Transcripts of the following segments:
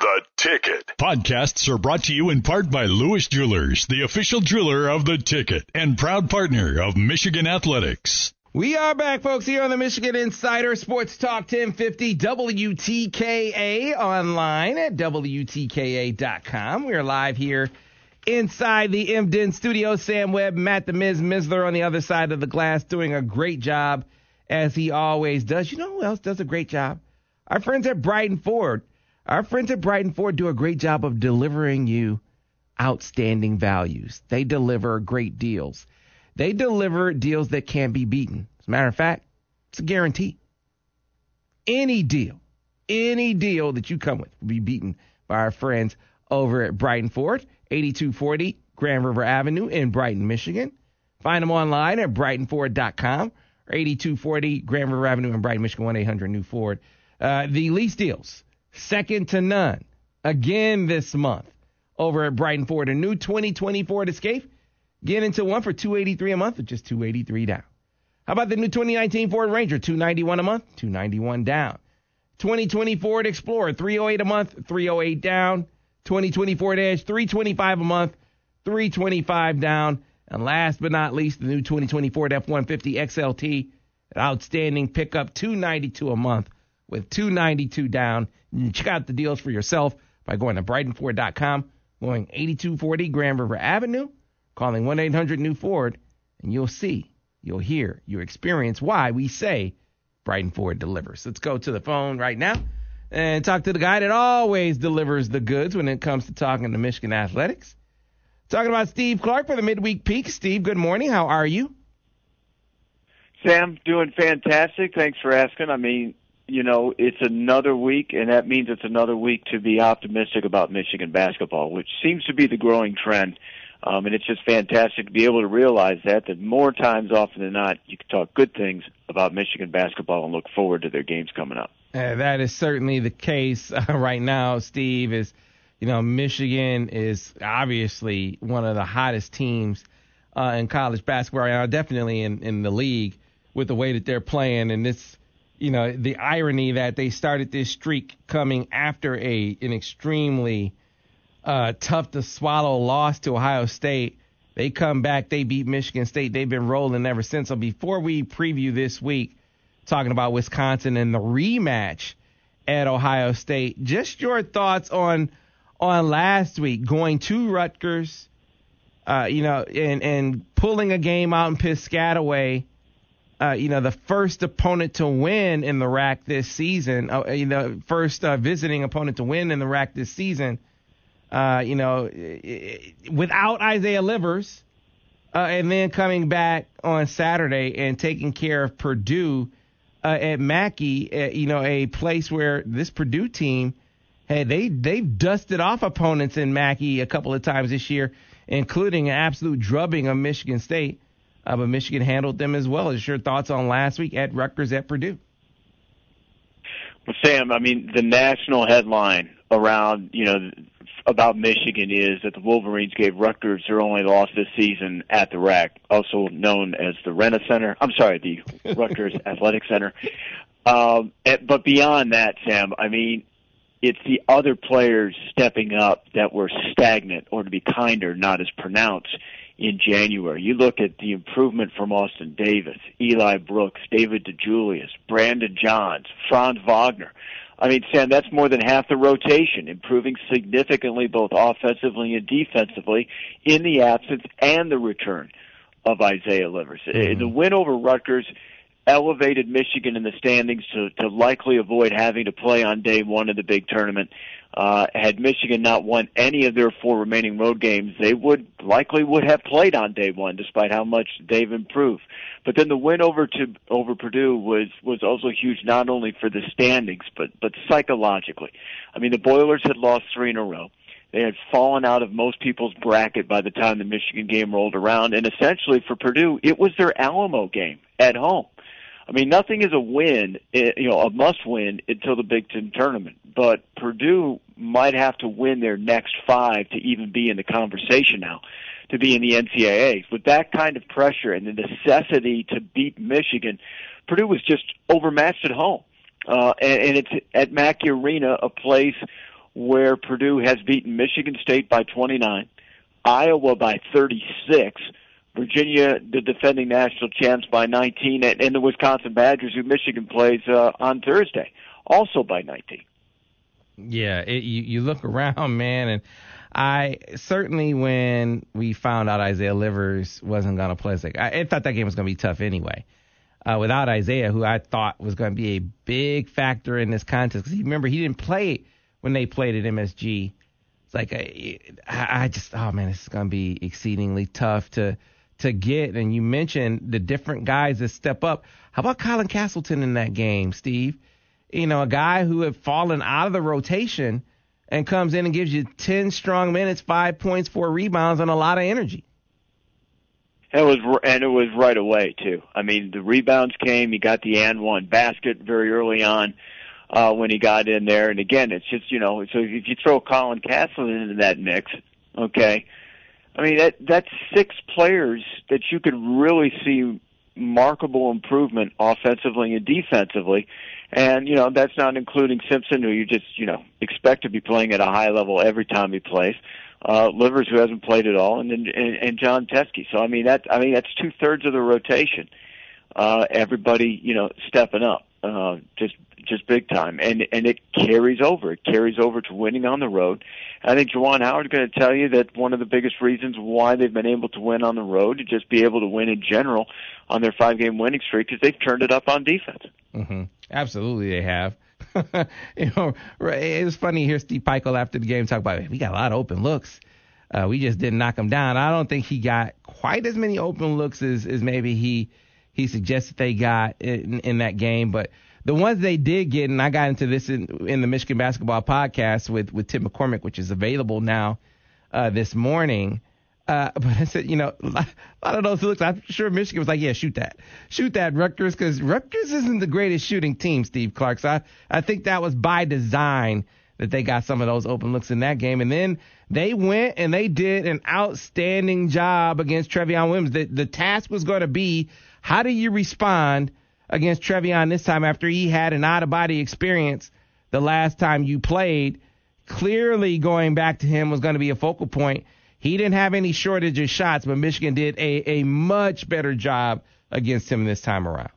The Ticket. Podcasts are brought to you in part by Lewis Jewelers, the official jeweler of The Ticket and proud partner of Michigan Athletics. We are back, folks, here on the Michigan Insider Sports Talk 1050 WTKA online at WTKA.com. We are live here inside the MDN studio. Sam Webb, Matt the Miz Mizler on the other side of the glass doing a great job as he always does. You know who else does a great job? Our friends at Brighton Ford. Our friends at Brighton Ford do a great job of delivering you outstanding values. They deliver great deals. They deliver deals that can't be beaten. As a matter of fact, it's a guarantee. Any deal that you come with will be beaten by our friends over at Brighton Ford, 8240 Grand River Avenue in Brighton, Michigan. Find them online at brightonford.com or 8240 Grand River Avenue in Brighton, Michigan, 1-800-NEW-FORD. The lease deals, second to none, again this month over at Brighton Ford. A new 2020 Ford Escape. Get into one for $283 a month or just $283 down. How about the new 2019 Ford Ranger, $291 a month, $291 down. 2020 Ford Explorer, $308 a month, $308 down. 2020 Ford Edge, $325 a month, $325 down. And last but not least, the new 2020 Ford F-150 XLT, an outstanding pickup, $292 a month with $292 down. You can check out the deals for yourself by going to BrightonFord.com, going 8240 Grand River Avenue, calling 1-800-NEW-FORD, and you'll see, you'll hear, you'll experience why we say Brighton Ford delivers. Let's go to the phone right now and talk to the guy that always delivers the goods when it comes to talking to Michigan athletics. Talking about Steve Clark for the Midweek Peak. Steve, good morning. How are you? Sam, doing fantastic. Thanks for asking. I mean, you know, it's another week, and that means it's another week to be optimistic about Michigan basketball, which seems to be the growing trend. And it's just fantastic to be able to realize that more times often than not, you can talk good things about Michigan basketball and look forward to their games coming up. That is certainly the case right now, Steve. Is, you know, Michigan is obviously one of the hottest teams in college basketball right now, definitely in the league with the way that they're playing. And this, you know, the irony that they started this streak coming after an extremely tough to swallow loss to Ohio State. They come back, they beat Michigan State. They've been rolling ever since. So before we preview this week, talking about Wisconsin and the rematch at Ohio State, just your thoughts on last week, going to Rutgers, you know, and pulling a game out in Piscataway, you know, the first opponent to win in the RAC this season, you know, first visiting opponent to win in the RAC this season. You know, without Isaiah Livers, and then coming back on Saturday and taking care of Purdue at Mackey, you know, a place where this Purdue team, they've dusted off opponents in Mackey a couple of times this year, including an absolute drubbing of Michigan State. But Michigan handled them as well. Is your thoughts on last week at Rutgers at Purdue? Well, Sam, I mean, the national headline around, you know, about Michigan is that the Wolverines gave Rutgers their only loss this season at the RAC, also known as the the Rutgers Athletic Center. But beyond that, Sam, I mean, it's the other players stepping up that were stagnant, or to be kinder, not as pronounced in January. You look at the improvement from Austin Davis, Eli Brooks, David DeJulius, Brandon Johns, Franz Wagner. I mean, Sam, that's more than half the rotation, improving significantly both offensively and defensively in the absence and the return of Isaiah Livers. The win over Rutgers elevated Michigan in the standings to likely avoid having to play on day one of the big tournament. Had Michigan not won any of their 4 remaining road games, they would have played on day one, despite how much they've improved. But then the win over Purdue was also huge, not only for the standings, but psychologically. I mean, the Boilers had lost 3 in a row. They had fallen out of most people's bracket by the time the Michigan game rolled around, and essentially for Purdue, it was their Alamo game at home. I mean, nothing is a win, a must-win until the Big Ten tournament. But Purdue might have to win their next 5 to even be in the conversation now, to be in the NCAA. With that kind of pressure and the necessity to beat Michigan, Purdue was just overmatched at home. And it's at Mackey Arena, a place where Purdue has beaten Michigan State by 29, Iowa by 36, Virginia, the defending national champs, by 19, and the Wisconsin Badgers, who Michigan plays on Thursday, also by 19. Yeah, you look around, man, and I certainly, when we found out Isaiah Livers wasn't going to play, I thought that game was going to be tough anyway. Without Isaiah, who I thought was going to be a big factor in this contest, because remember, he didn't play when they played at MSG. It's like I just, oh man, this is going to be exceedingly tough to get. And you mentioned the different guys that step up. How about Colin Castleton in that game, Steve? You know, a guy who had fallen out of the rotation and comes in and gives you 10 strong minutes, 5 points, 4 rebounds, and a lot of energy. It was right away too. I mean, the rebounds came. He got the and one basket very early on when he got in there. And again, it's just, you know, so if you throw Colin Castleton into that mix, okay, I mean that's 6 players that you could really see remarkable improvement offensively and defensively. And, you know, that's not including Simpson, who you just, you know, expect to be playing at a high level every time he plays. Livers, who hasn't played at all, and John Teskey. So, I mean, that's 2/3 of the rotation. Everybody, you know, stepping up, just big time. And it carries over. It carries over to winning on the road. I think Juwan Howard is going to tell you that one of the biggest reasons why they've been able to win on the road, to just be able to win in general on their 5-game winning streak, is they've turned it up on defense. Mm-hmm. Absolutely, they have. You know, it was funny to hear Steve Pikiell after the game talk about, we got a lot of open looks. We just didn't knock him down. I don't think he got quite as many open looks as maybe he suggested they got in that game. But the ones they did get, and I got into this in the Michigan Basketball Podcast with Tim McCormick, which is available now this morning. But I said, you know, a lot of those looks, I'm sure Michigan was like, yeah, shoot that, Rutgers, because Rutgers isn't the greatest shooting team, Steve Clark. So I think that was by design that they got some of those open looks in that game. And then they went and they did an outstanding job against Trevion Williams. The task was going to be, how do you respond against Trevion this time after he had an out-of-body experience the last time you played? Clearly going back to him was going to be a focal point. He didn't have any shortage of shots, but Michigan did a much better job against him this time around.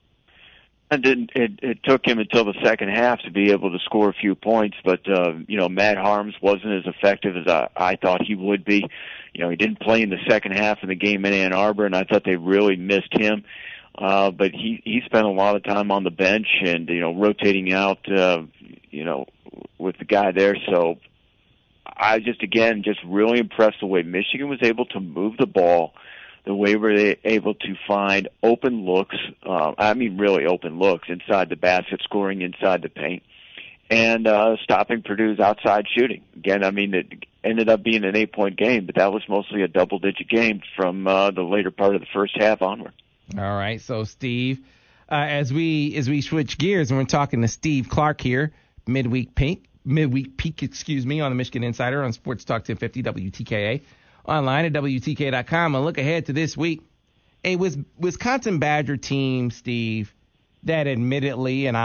It took him until the second half to be able to score a few points, but you know, Matt Harms wasn't as effective as I thought he would be. You know, he didn't play in the second half of the game in Ann Arbor, and I thought they really missed him. But he spent a lot of time on the bench and, you know, rotating out, you know, with the guy there. So I just really impressed the way Michigan was able to move the ball, the way they were able to find open looks, really open looks inside the basket, scoring inside the paint, and stopping Purdue's outside shooting. Again, I mean, it ended up being an 8-point game, but that was mostly a double-digit game from the later part of the first half onward. All right, so Steve, as we switch gears, and we're talking to Steve Clark here, midweek peak, on the Michigan Insider on Sports Talk 1050 WTKA, online at WTK.com. And look ahead to this week. A Wisconsin Badger team, Steve, that admittedly, and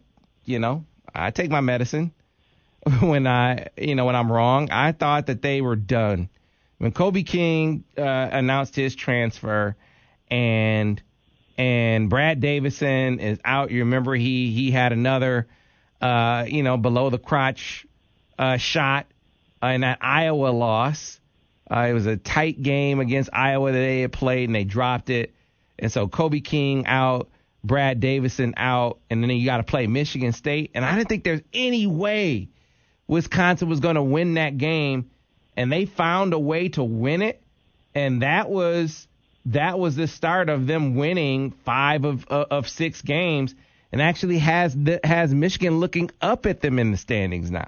I take my medicine when I'm wrong. I thought that they were done. When Kobe King announced his transfer and Brad Davison is out, you remember he had another below the crotch shot in that Iowa loss. It was a tight game against Iowa that they had played, and they dropped it. And so Kobe King out, Brad Davison out, and then you got to play Michigan State. And I didn't think there's any way Wisconsin was going to win that game, and they found a way to win it. And that was the start of them winning 5 of 6 games, and actually has Michigan looking up at them in the standings now.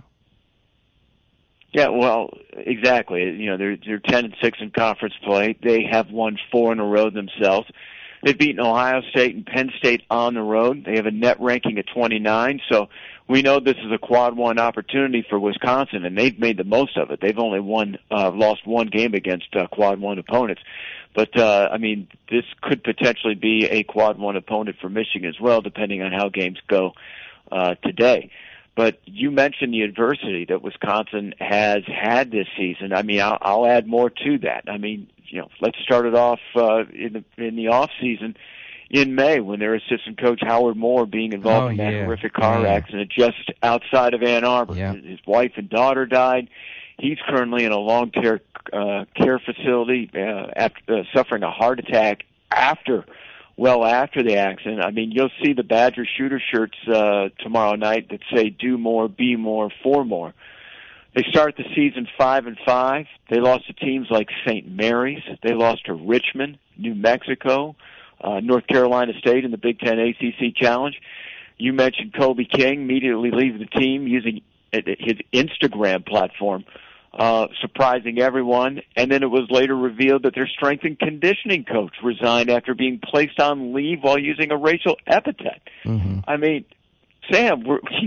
Yeah, well, exactly. You know, they're 10-6 in conference play. They have won 4 in a row themselves. They've beaten Ohio State and Penn State on the road. They have a net ranking of 29, so we know this is a quad 1 opportunity for Wisconsin, and they've made the most of it. They've only lost 1 game against quad 1 opponents. But, this could potentially be a quad 1 opponent for Michigan as well, depending on how games go today. But you mentioned the adversity that Wisconsin has had this season. I mean, I'll add more to that. I mean, let's start it off in the off season in May when their assistant coach Howard Moore being involved in that horrific car accident just outside of Ann Arbor. Yeah. His wife and daughter died. He's currently in a long-term care facility after suffering a heart attack after the accident. I mean, you'll see the Badger shooter shirts tomorrow night that say "Do more, be more, for more." They start the season 5-5. They lost to teams like St. Mary's. They lost to Richmond, New Mexico, North Carolina State in the Big Ten ACC Challenge. You mentioned Kobe King immediately leaving the team using his Instagram platform, surprising everyone. And then it was later revealed that their strength and conditioning coach resigned after being placed on leave while using a racial epithet. Mm-hmm. I mean, Sam,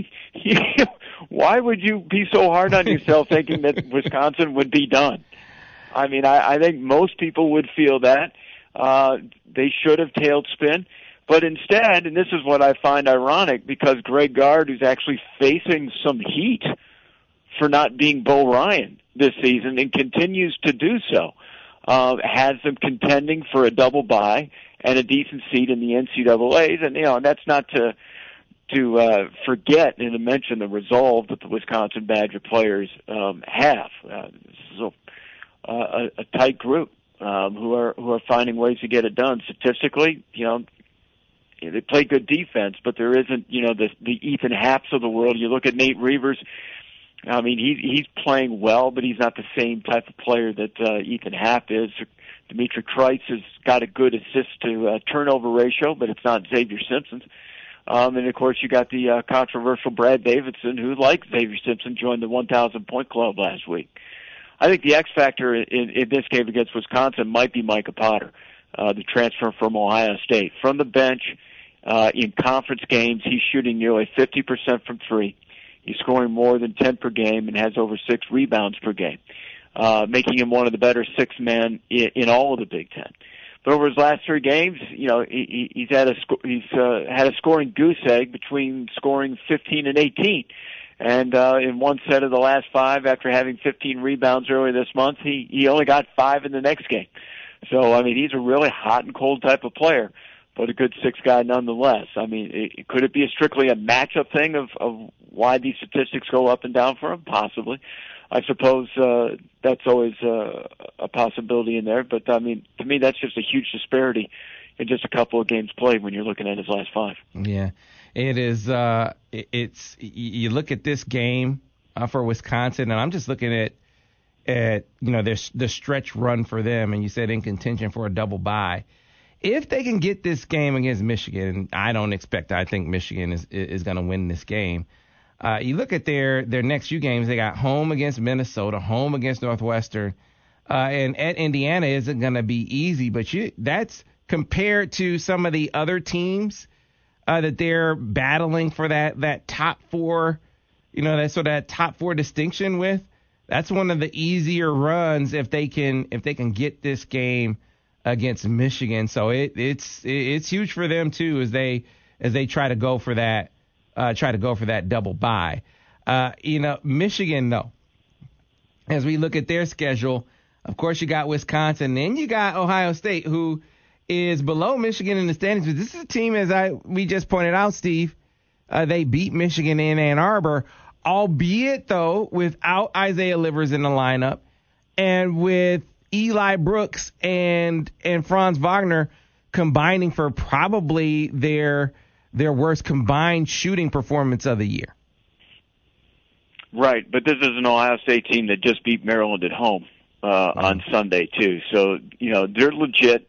why would you be so hard on yourself thinking that Wisconsin would be done? I mean, I think most people would feel that. They should have tailspin. But instead, and this is what I find ironic, because Greg Gard, who's actually facing some heat for not being Bo Ryan this season and continues to do so, has them contending for a double bye and a decent seat in the NCAAs. And, and that's not to forget and to mention the resolve that the Wisconsin Badger players have. This is a tight group who are finding ways to get it done. Statistically, they play good defense, but there isn't, the Ethan Happs of the world. You look at Nate Reavers. I mean, he's playing well, but he's not the same type of player that Ethan Happ is. Dimitri Kreitz has got a good assist to turnover ratio, but it's not Xavier Simpson's. And of course, you got the controversial Brad Davidson, who, like Xavier Simpson, joined the 1,000-point club last week. I think the X factor in this game against Wisconsin might be Micah Potter, the transfer from Ohio State. From the bench in conference games, he's shooting nearly 50% from three. He's scoring more than 10 per game and has over 6 rebounds per game, making him one of the better six men in all of the Big Ten. But over his last 3 games, he's had a scoring goose egg between scoring 15 and 18. And in one set of the last 5, after having 15 rebounds earlier this month, he only got 5 in the next game. So, I mean, he's a really hot and cold type of player, but a good 6 guy nonetheless. I mean, could it be strictly a matchup thing of why these statistics go up and down for him? Possibly. I suppose that's always a possibility in there. But, I mean, to me, that's just a huge disparity in just a couple of games played when you're looking at his last 5. Yeah, it is. You look at this game for Wisconsin, and I'm just looking at the stretch run for them, and you said in contention for a double bye. If they can get this game against Michigan, I don't expect. I think Michigan is going to win this game. You look at their next few games. They got home against Minnesota, home against Northwestern, and at Indiana isn't going to be easy. But that's compared to some of the other teams that they're battling for that top 4, that top 4 distinction with. That's one of the easier runs if they can get this game against Michigan. So it's huge for them too as they try to go for that double bye. Michigan though, as we look at their schedule, of course you got Wisconsin, then you got Ohio State, who is below Michigan in the standings. But this is a team, we just pointed out, Steve. They beat Michigan in Ann Arbor, albeit though without Isaiah Livers in the lineup, and with Eli Brooks and Franz Wagner combining for probably their worst combined shooting performance of the year. Right, but this is an Ohio State team that just beat Maryland at home on Sunday too. So, they're legit.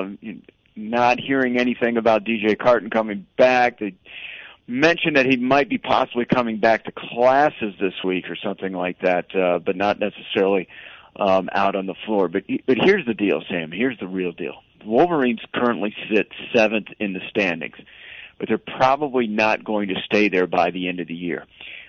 Not hearing anything about DJ Carton coming back. They mentioned that he might be possibly coming back to classes this week or something like that, but not necessarily out on the floor. But here's the deal, Sam. Here's the real deal. The Wolverines currently sit 7th in the standings, but they're probably not going to stay there by the end of the year.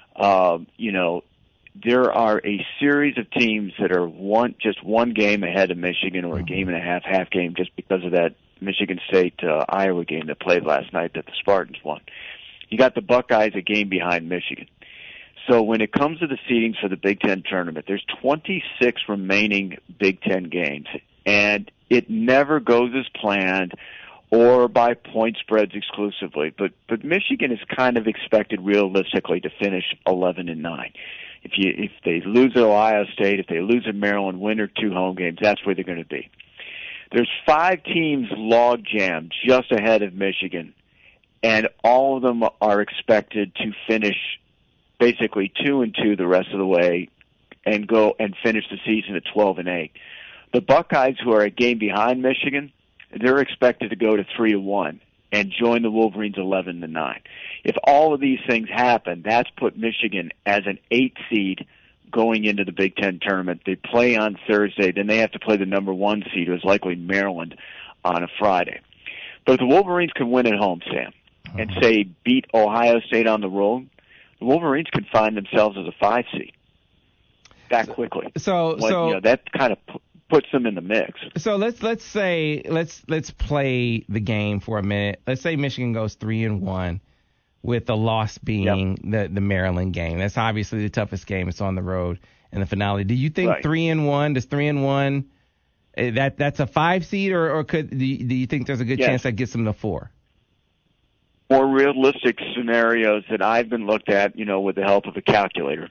There are a series of teams that are just one game ahead of Michigan, or a game and a half game, just because of that Michigan State Iowa game that played last night that the Spartans won. You got the Buckeyes a game behind Michigan. So when it comes to the seedings for the Big Ten tournament, there's 26 remaining Big Ten games, and it never goes as planned or by point spreads exclusively. But Michigan is kind of expected realistically to finish 11-9. If they lose at Ohio State, if they lose at Maryland, win their 2 home games, that's where they're going to be. There's 5 teams log jammed just ahead of Michigan, and all of them are expected to finish basically 2-2 the rest of the way and go and finish the season at 12-8. The Buckeyes, who are a game behind Michigan, they're expected to go to 3-1 and join the Wolverines 11-9. If all of these things happen, that's put Michigan as an 8 seed going into the Big Ten tournament. They play on Thursday, then they have to play the number 1 seed, who is likely Maryland, on a Friday. But if the Wolverines can win at home, Sam, and say beat Ohio State on the road, the Wolverines can find themselves as a 5 seed that quickly. So that kind of puts them in the mix. So let's say let's play the game for a minute. Let's say Michigan goes 3-1, with the loss being the Maryland game. That's obviously the toughest game. It's on the road in the finale. Do you think 3-1? Does 3-1 that's a 5 seed, or do you think there's a good chance that gets them to 4? More realistic scenarios that I've been looked at, with the help of a calculator,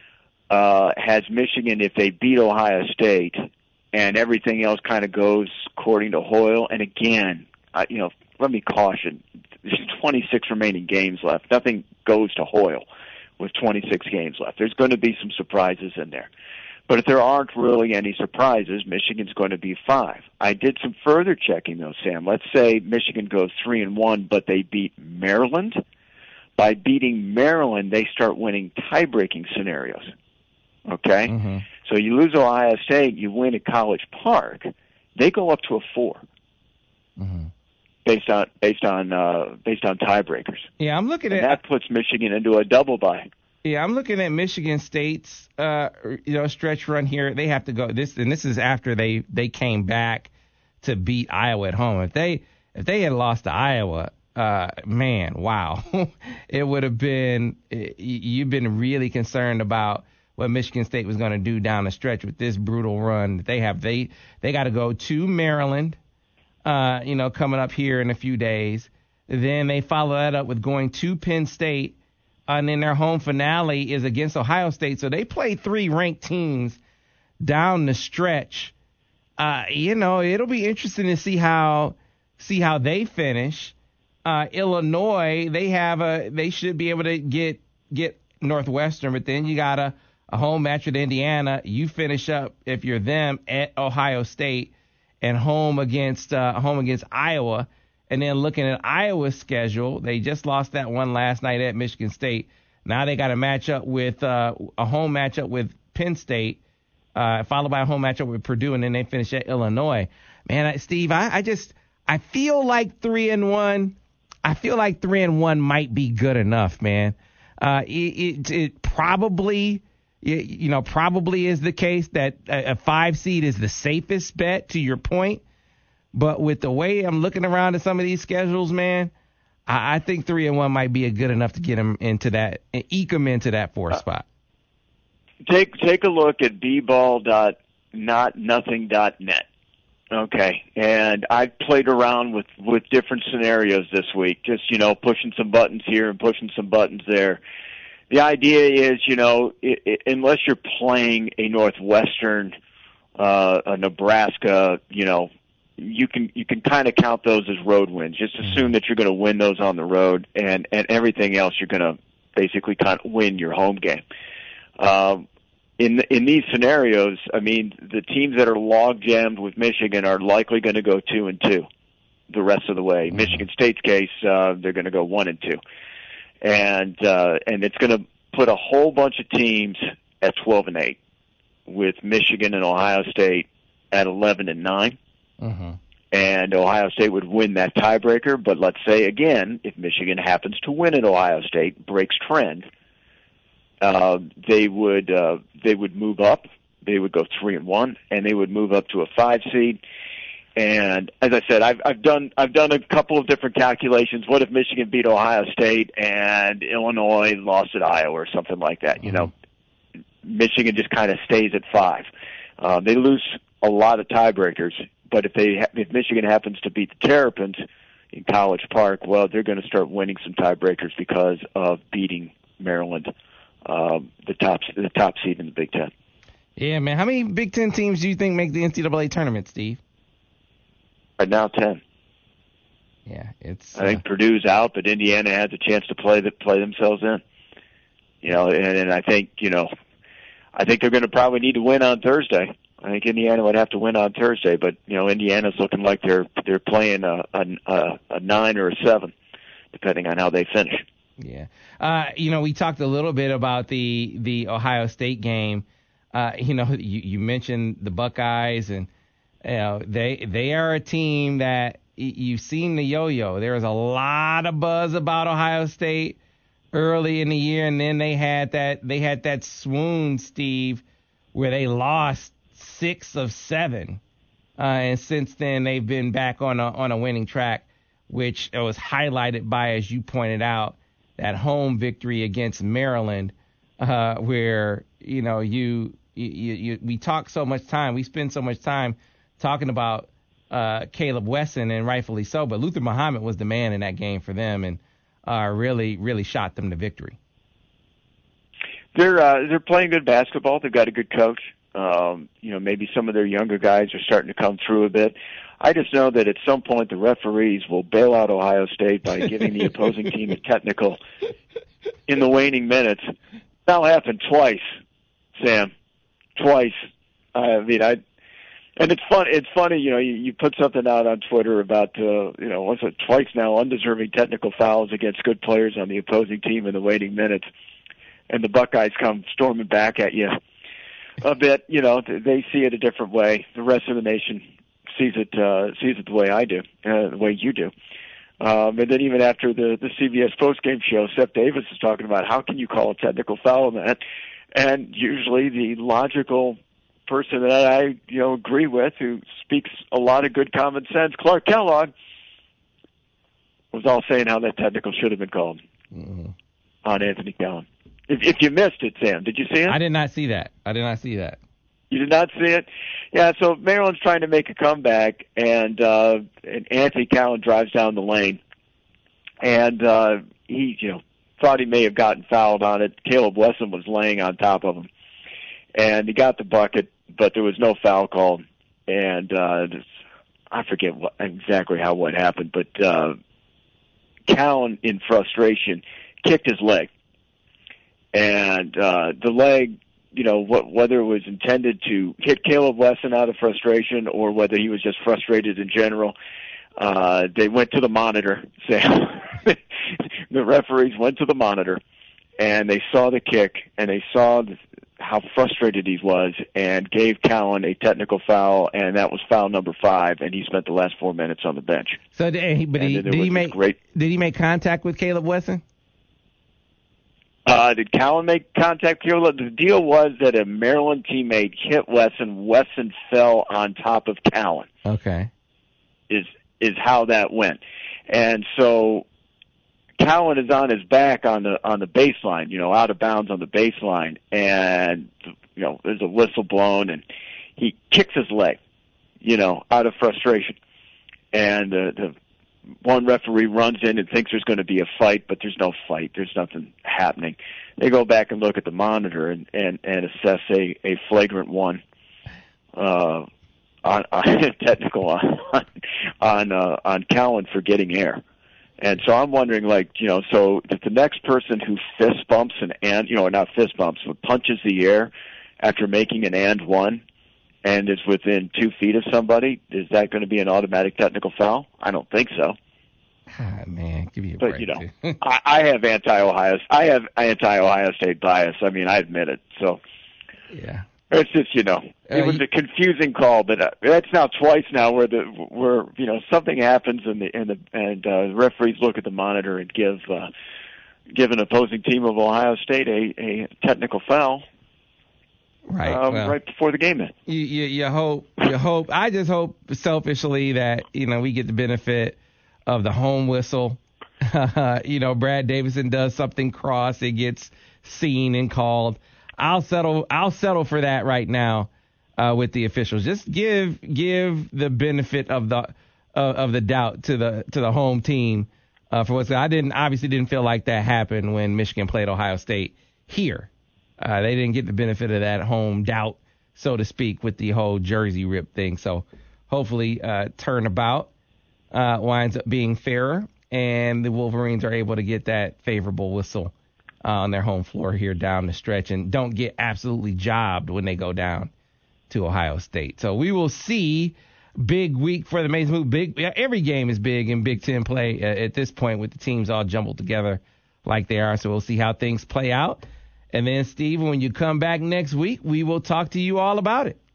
has Michigan, if they beat Ohio State and everything else kind of goes according to Hoyle, and again, let me caution, there's 26 remaining games left. Nothing goes to Hoyle with 26 games left. There's going to be some surprises in there. But if there aren't really any surprises, Michigan's going to be 5. I did some further checking, though, Sam. Let's say Michigan goes 3-1, but they beat Maryland. By beating Maryland, they start winning tie-breaking scenarios. Okay? Mm-hmm. So you lose Ohio State, you win at College Park, they go up to a 4. Mm-hmm. Based on tiebreakers. Yeah, I'm looking at that puts Michigan into a double bye. Yeah, I'm looking at Michigan State's stretch run here. They have to go this is after they came back to beat Iowa at home. If they had lost to Iowa, man, wow, it would have been you've been really concerned about what Michigan State was going to do down the stretch with this brutal run that they have. They got to go to Maryland. Coming up here in a few days. Then they follow that up with going to Penn State, and then their home finale is against Ohio State. So they play 3 ranked teams down the stretch. It'll be interesting to see how they finish. Illinois, they should be able to get Northwestern, but then you got a home match with Indiana. You finish up, if you're them, at Ohio State. And home against Iowa, and then looking at Iowa's schedule, they just lost that one last night at Michigan State. Now they got a matchup with a home matchup with Penn State, followed by a home matchup with Purdue, and then they finish at Illinois. Man, Steve, I feel like 3-1. I feel like 3-1 might be good enough, man. It probably. Probably is the case that a 5 seed is the safest bet, to your point. But with the way I'm looking around at some of these schedules, man, I think 3-1 might be a good enough to get them into that, eke them into that 4 spot. Take a look at bball.notnothing.net. Okay, and I've played around with different scenarios this week, just pushing some buttons here and pushing some buttons there. The idea is, unless you're playing a Northwestern, a Nebraska, you can kind of count those as road wins. Just assume that you're going to win those on the road, and everything else you're going to basically kind of win your home game. In these scenarios, I mean, the teams that are log jammed with Michigan are likely going to go 2-2 the rest of the way. Michigan State's case, they're going to go 1-2. And it's going to put a whole bunch of teams at 12-8, with Michigan and Ohio State at 11-9. Mm-hmm. And Ohio State would win that tiebreaker. But let's say again, if Michigan happens to win at Ohio State, breaks trend, they would move up. They would go 3-1, and they would move up to a 5 seed. And as I said, I've done a couple of different calculations. What if Michigan beat Ohio State and Illinois lost at Iowa or something like that? You know, Michigan just kind of stays at 5. They lose a lot of tiebreakers, but if Michigan happens to beat the Terrapins in College Park, well, they're going to start winning some tiebreakers because of beating Maryland, the top seed in the Big Ten. Yeah, man. How many Big Ten teams do you think make the NCAA tournament, Steve? Right now, 10. Yeah, I think Purdue's out, but Indiana has a chance to play themselves in. You know, and I think they're going to probably need to win on Thursday. I think Indiana would have to win on Thursday, but Indiana's looking like they're playing a 9 or a 7, depending on how they finish. Yeah, we talked a little bit about the Ohio State game. You mentioned the Buckeyes, and they are a team that you've seen the yo-yo. There was a lot of buzz about Ohio State early in the year, and then they had that swoon, Steve, where they lost 6 of 7, and since then they've been back on a winning track, which was highlighted by, as you pointed out, that home victory against Maryland, where we talk so much time, we spend so much time talking about Caleb Wesson, and rightfully so, but Luther Muhammad was the man in that game for them, and really shot them to victory. They're playing good basketball. They've got a good coach. Maybe some of their younger guys are starting to come through a bit. I just know that at some point the referees will bail out Ohio State by giving the opposing team a technical in the waning minutes. That'll happen twice, Sam. Twice. And it's fun. It's funny, you put something out on Twitter about, what's it, twice now, undeserving technical fouls against good players on the opposing team in the waning minutes, and the Buckeyes come storming back at you a bit. They see it a different way. The rest of the nation sees it the way I do, the way you do. And then even after the CBS postgame show, Seth Davis is talking about how can you call a technical foul on that, and usually the logical person that I agree with, who speaks a lot of good common sense, Clark Kellogg, was all saying how that technical should have been called on Anthony Cowan. If you missed it, Sam, did you see it? I did not see that. You did not see it? Yeah, so Maryland's trying to make a comeback, and Anthony Cowan drives down the lane, and he thought he may have gotten fouled on it. Caleb Wesson was laying on top of him, and he got the bucket, but there was no foul called. And I forget exactly how what happened, but Cowan, in frustration, kicked his leg. And the leg, whether it was intended to hit Caleb Wesson out of frustration or whether he was just frustrated in general, they went to the monitor. The referees went to the monitor, and they saw the kick, and they saw how frustrated he was, and gave Cowan a technical foul, and that was foul number 5, and he spent the last 4 minutes on the bench. So, did he make contact with Caleb Wesson? Did Cowan make contact? The deal was that a Maryland teammate hit Wesson. Wesson fell on top of Cowan. Okay. Is how that went. And so Cowan is on his back on the baseline, out of bounds on the baseline, and there's a whistle blown, and he kicks his leg, out of frustration. And the one referee runs in and thinks there's going to be a fight, but there's no fight. There's nothing happening. They go back and look at the monitor and assess a flagrant one on technical on Cowan for getting air. And so I'm wondering, so that the next person who fist bumps not fist bumps, but punches the air after making an and one and is within 2 feet of somebody, is that going to be an automatic technical foul? I don't think so. Man, give me a break. But I have anti-Ohio State bias. I mean, I admit it. So yeah, it's just it was a confusing call, but that's now twice now where something happens and the referees look at the monitor and give an opposing team of Ohio State a technical foul. right before the game ends. You hope. I just hope selfishly that we get the benefit of the home whistle. Brad Davison does something cross, it gets seen and called. I'll settle for that right now with the officials. Just give the benefit of the doubt to the home team for what's. I obviously didn't feel like that happened when Michigan played Ohio State here. They didn't get the benefit of that home doubt, so to speak, with the whole jersey rip thing. So hopefully turnabout winds up being fairer, and the Wolverines are able to get that favorable whistle on their home floor here down the stretch and don't get absolutely jobbed when they go down to Ohio State. So we will see. Big week for the Maize Move. Every game is big in Big Ten play at this point with the teams all jumbled together like they are. So we'll see how things play out. And then, Steve, when you come back next week, we will talk to you all about it.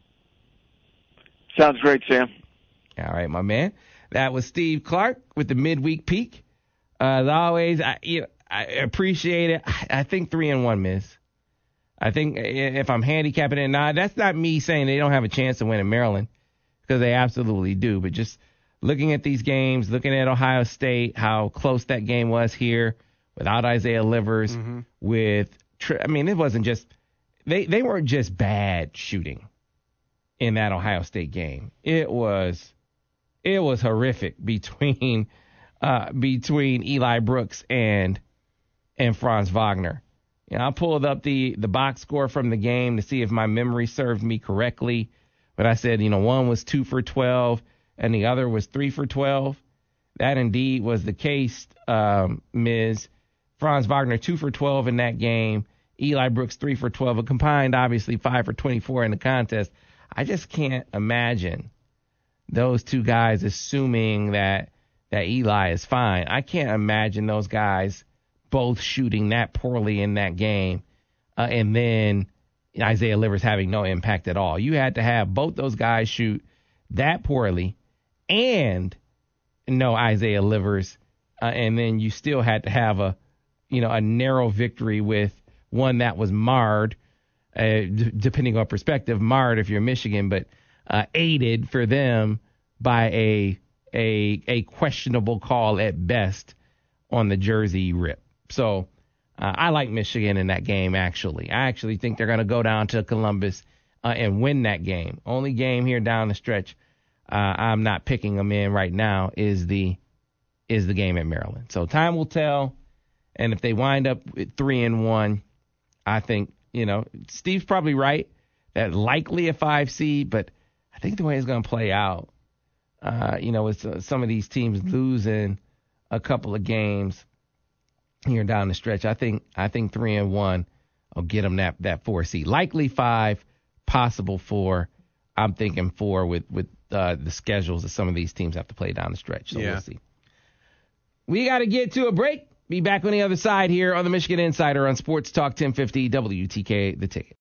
Sounds great, Sam. All right, my man. That was Steve Clark with the Midweek Peak. As always, I appreciate it. I think 3-1, Miz. I think if I'm handicapping it, that's not me saying they don't have a chance to win in Maryland, because they absolutely do. But just looking at these games, looking at Ohio State, how close that game was here without Isaiah Livers, it wasn't just they weren't just bad shooting in that Ohio State game. It was horrific between Eli Brooks and Franz Wagner. I pulled up the box score from the game to see if my memory served me correctly. But I said, one was 2 for 12 and the other was 3 for 12. That indeed was the case, Ms. Franz Wagner 2 for 12 in that game. Eli Brooks 3 for 12. A combined, obviously, 5 for 24 in the contest. I just can't imagine those two guys assuming that Eli is fine. I can't imagine those guys both shooting that poorly in that game, and then Isaiah Livers having no impact at all. You had to have both those guys shoot that poorly and no Isaiah Livers, and then you still had to have a narrow victory with one that was marred, depending on perspective, marred if you're Michigan, but aided for them by a questionable call at best on the jersey rip. So I like Michigan in that game, actually. I actually think they're going to go down to Columbus and win that game. Only game here down the stretch I'm not picking them in right now is the game at Maryland. So time will tell. And if they wind up with 3-1, I think, Steve's probably right. That likely a 5 seed, but I think the way it's going to play out, with some of these teams losing a couple of games here down the stretch, I think 3-1 will get them that 4 seed. Likely 5, possible 4. I'm thinking 4 with the schedules that some of these teams have to play down the stretch. So We'll see. We got to get to a break. Be back on the other side here on the Michigan Insider on Sports Talk 1050 WTK The Ticket.